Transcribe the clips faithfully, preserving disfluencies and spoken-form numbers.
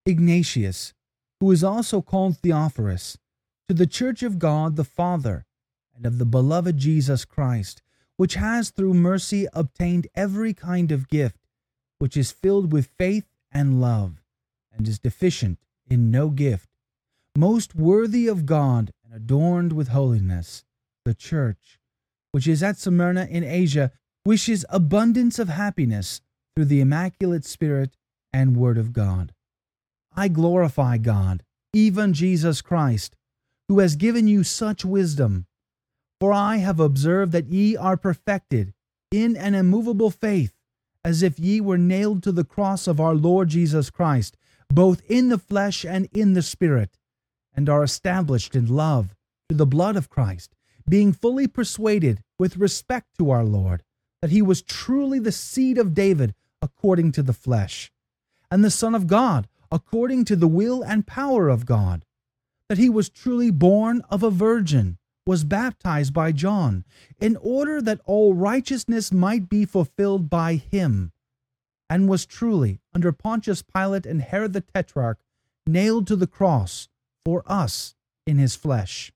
Ignatius, who is also called Theophorus, to the church of God the Father, and of the beloved Jesus Christ, which has through mercy obtained every kind of gift, which is filled with faith and love, and is deficient in no gift, most worthy of God and adorned with holiness, the church, which is at Smyrna in Asia, wishes abundance of happiness through the Immaculate Spirit and Word of God. I glorify God, even Jesus Christ, who has given you such wisdom. For I have observed that ye are perfected in an immovable faith, as if ye were nailed to the cross of our Lord Jesus Christ, both in the flesh and in the Spirit, and are established in love through the blood of Christ, being fully persuaded with respect to our Lord, that he was truly the seed of David according to the flesh, and the Son of God according to the will and power of God, that he was truly born of a virgin, was baptized by John, in order that all righteousness might be fulfilled by him, and was truly, under Pontius Pilate and Herod the Tetrarch, nailed to the cross for us in his flesh.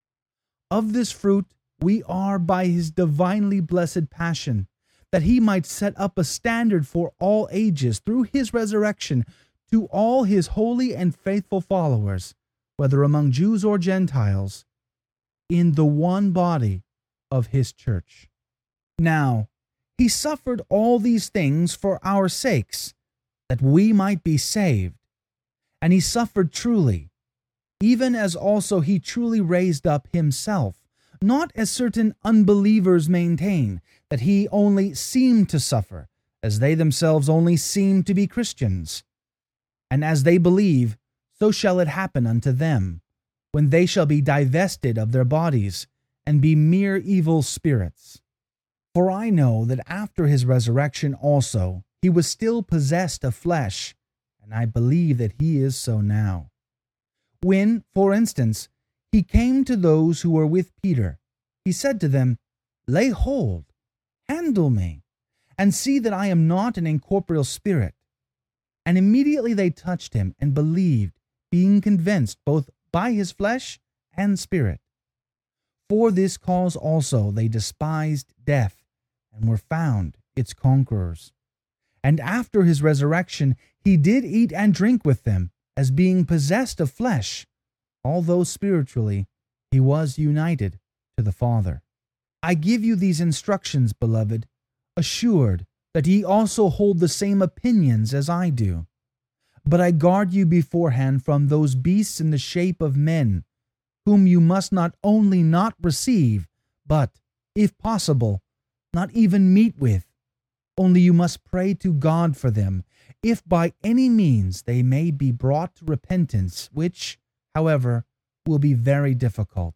Of this fruit we are by his divinely blessed passion, that he might set up a standard for all ages through his resurrection to all his holy and faithful followers, whether among Jews or Gentiles, in the one body of his church. Now, he suffered all these things for our sakes, that we might be saved. And he suffered truly, even as also he truly raised up himself, not as certain unbelievers maintain, that he only seemed to suffer, as they themselves only seem to be Christians. And as they believe, so shall it happen unto them, when they shall be divested of their bodies, and be mere evil spirits. For I know that after his resurrection also he was still possessed of flesh, and I believe that he is so now. When, for instance, he came to those who were with Peter, he said to them, Lay hold, handle me, and see that I am not an incorporeal spirit. And immediately they touched him and believed, being convinced both by his flesh and spirit. For this cause also they despised death, and were found its conquerors. And after his resurrection he did eat and drink with them, as being possessed of flesh, although spiritually he was united to the Father. I give you these instructions, beloved, assured that ye also hold the same opinions as I do. But I guard you beforehand from those beasts in the shape of men, whom you must not only not receive, but, if possible, not even meet with. Only you must pray to God for them, if by any means they may be brought to repentance, which, however, will be very difficult.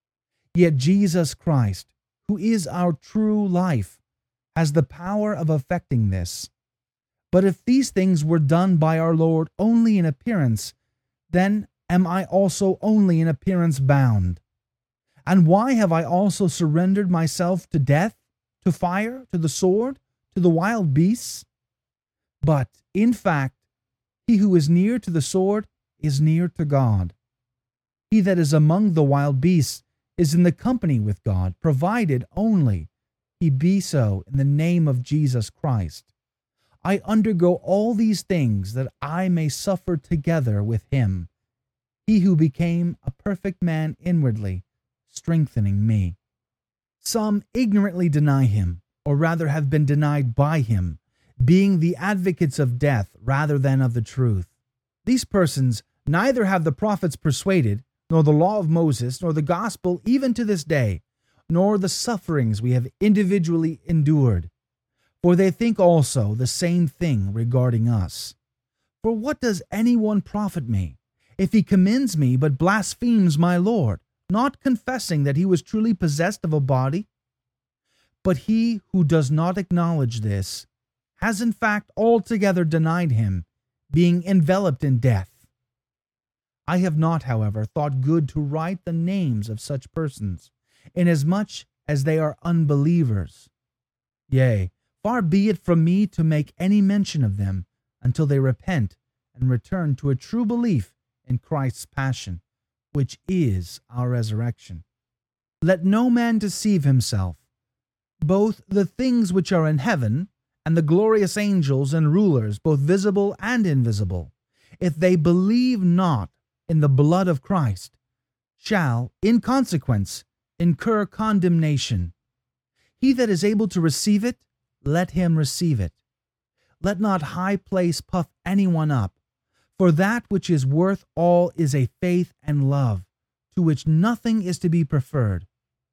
Yet Jesus Christ, who is our true life, has the power of effecting this. But if these things were done by our Lord only in appearance, then am I also only in appearance bound. And why have I also surrendered myself to death, to fire, to the sword, to the wild beasts? But, in fact, he who is near to the sword is near to God. He that is among the wild beasts is in the company with God, provided only he be so in the name of Jesus Christ. I undergo all these things that I may suffer together with him, he who became a perfect man inwardly, strengthening me. Some ignorantly deny him, or rather have been denied by him, being the advocates of death rather than of the truth. These persons neither have the prophets persuaded, nor the law of Moses, nor the gospel even to this day, nor the sufferings we have individually endured. For they think also the same thing regarding us. For what does anyone profit me, if he commends me but blasphemes my Lord, not confessing that he was truly possessed of a body? But he who does not acknowledge this has in fact altogether denied him, being enveloped in death. I have not, however, thought good to write the names of such persons, inasmuch as they are unbelievers. Yea, far be it from me to make any mention of them, until they repent and return to a true belief in Christ's passion, which is our resurrection. Let no man deceive himself. Both the things which are in heaven, and the glorious angels and rulers, both visible and invisible, if they believe not in the blood of Christ, shall, in consequence, incur condemnation. He that is able to receive it, let him receive it. Let not high place puff anyone up, for that which is worth all is a faith and love, to which nothing is to be preferred.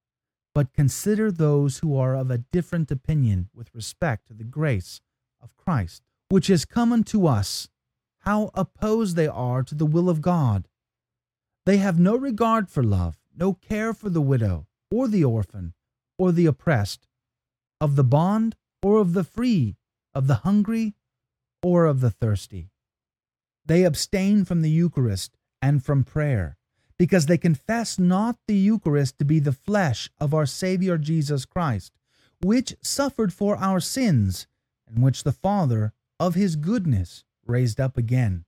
But consider those who are of a different opinion with respect to the grace of Christ, which is come unto us, how opposed they are to the will of God. They have no regard for love, no care for the widow, or the orphan, or the oppressed, of the bond, or of the free, of the hungry, or of the thirsty. They abstain from the Eucharist and from prayer, because they confess not the Eucharist to be the flesh of our Saviour Jesus Christ, which suffered for our sins, and which the Father of his goodness raised up again.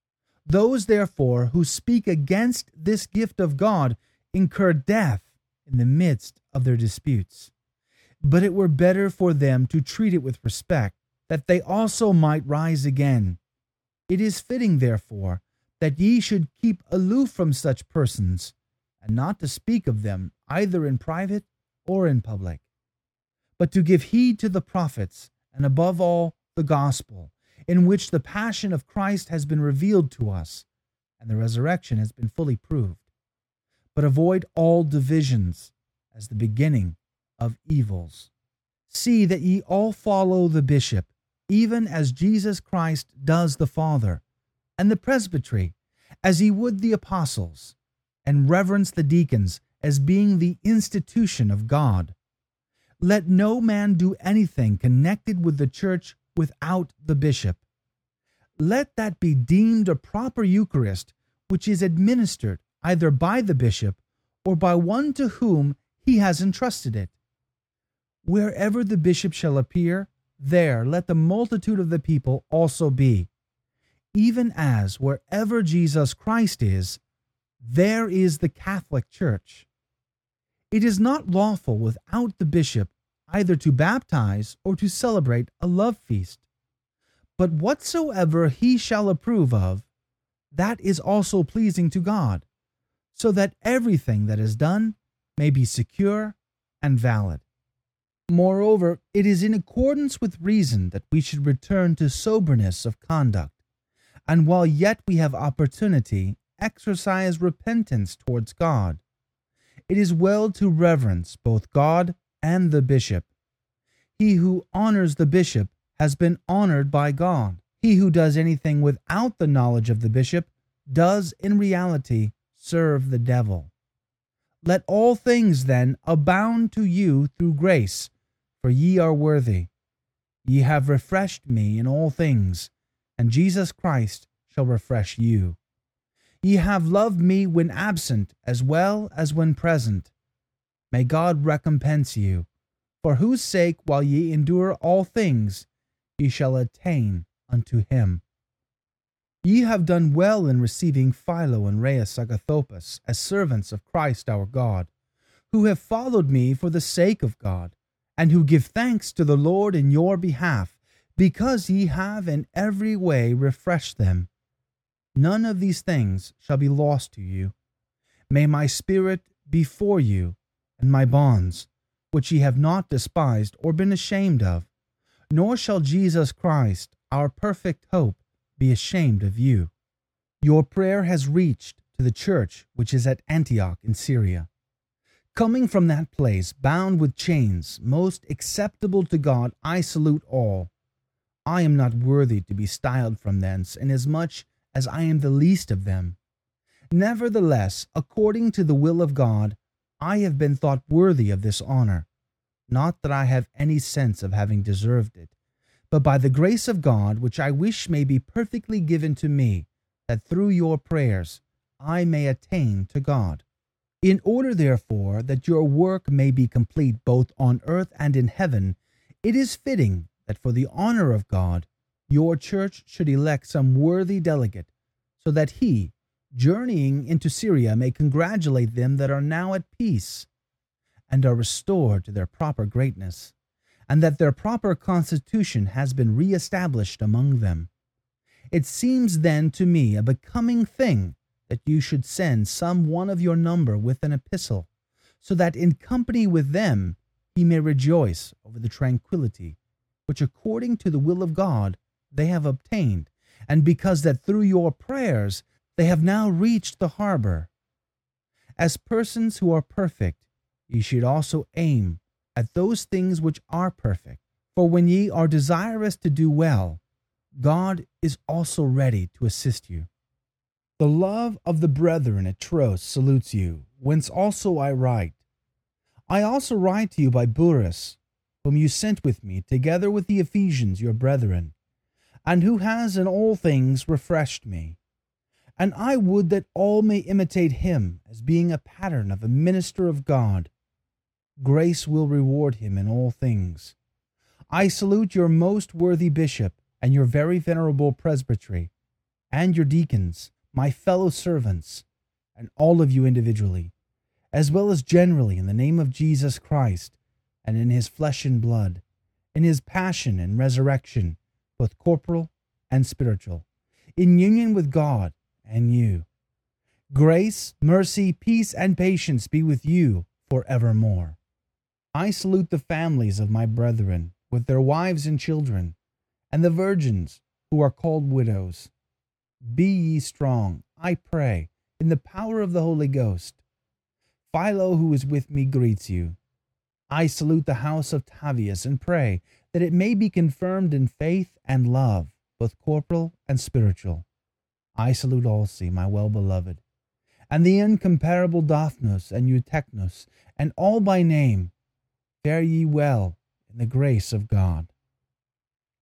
Those, therefore, who speak against this gift of God incur death in the midst of their disputes. But it were better for them to treat it with respect, that they also might rise again. It is fitting, therefore, that ye should keep aloof from such persons, and not to speak of them either in private or in public, but to give heed to the prophets, and above all the gospel, in which the passion of Christ has been revealed to us, and the resurrection has been fully proved. But avoid all divisions, as the beginning of evils. See that ye all follow the bishop, even as Jesus Christ does the Father, and the presbytery, as he would the apostles, and reverence the deacons as being the institution of God. Let no man do anything connected with the church without the bishop. Let that be deemed a proper Eucharist, which is administered either by the bishop or by one to whom he has entrusted it. Wherever the bishop shall appear, there let the multitude of the people also be. Even as wherever Jesus Christ is, there is the Catholic Church. It is not lawful without the bishop either to baptize or to celebrate a love feast. But whatsoever he shall approve of, that is also pleasing to God, so that everything that is done may be secure and valid. Moreover, it is in accordance with reason that we should return to soberness of conduct, and while yet we have opportunity, exercise repentance towards God. It is well to reverence both God and the bishop. He who honors the bishop has been honored by God. He who does anything without the knowledge of the bishop does in reality serve the devil. Let all things then abound to you through grace, for ye are worthy. Ye have refreshed me in all things, and Jesus Christ shall refresh you. Ye have loved me when absent as well as when present. May God recompense you, for whose sake, while ye endure all things, ye shall attain unto him. Ye have done well in receiving Philo and Rheus Agathopus as servants of Christ our God, who have followed me for the sake of God, and who give thanks to the Lord in your behalf, because ye have in every way refreshed them. None of these things shall be lost to you. May my spirit be for you, and my bonds, which ye have not despised or been ashamed of, nor shall Jesus Christ, our perfect hope, be ashamed of you. Your prayer has reached to the church which is at Antioch in Syria. Coming from that place, bound with chains, most acceptable to God, I salute all. I am not worthy to be styled from thence, inasmuch as I am the least of them. Nevertheless, according to the will of God, I have been thought worthy of this honor, not that I have any sense of having deserved it, but by the grace of God, which I wish may be perfectly given to me, that through your prayers I may attain to God. In order, therefore, that your work may be complete both on earth and in heaven, it is fitting that for the honor of God your church should elect some worthy delegate, so that he, journeying into Syria, may congratulate them that are now at peace, and are restored to their proper greatness, and that their proper constitution has been re-established among them. It seems then to me a becoming thing that you should send some one of your number with an epistle, so that in company with them he may rejoice over the tranquillity which according to the will of God they have obtained, and because that through your prayers they have now reached the harbor. As persons who are perfect, ye should also aim at those things which are perfect. For when ye are desirous to do well, God is also ready to assist you. The love of the brethren at Troas salutes you, whence also I write. I also write to you by Burrus, whom you sent with me, together with the Ephesians your brethren, and who has in all things refreshed me. And I would that all may imitate him, as being a pattern of a minister of God. Grace will reward him in all things. I salute your most worthy bishop, and your very venerable presbytery, and your deacons, my fellow servants, and all of you individually, as well as generally in the name of Jesus Christ, and in his flesh and blood, in his passion and resurrection, both corporal and spiritual, in union with God and you. Grace, mercy, peace, and patience be with you for evermore. I salute the families of my brethren, with their wives and children, and the virgins who are called widows. Be ye strong, I pray, in the power of the Holy Ghost. Philo, who is with me, greets you. I salute the house of Tavius, and pray that it may be confirmed in faith and love, both corporal and spiritual. I salute also my well-beloved, and the incomparable Daphnos and Eutychnos, and all by name. Fare ye well in the grace of God.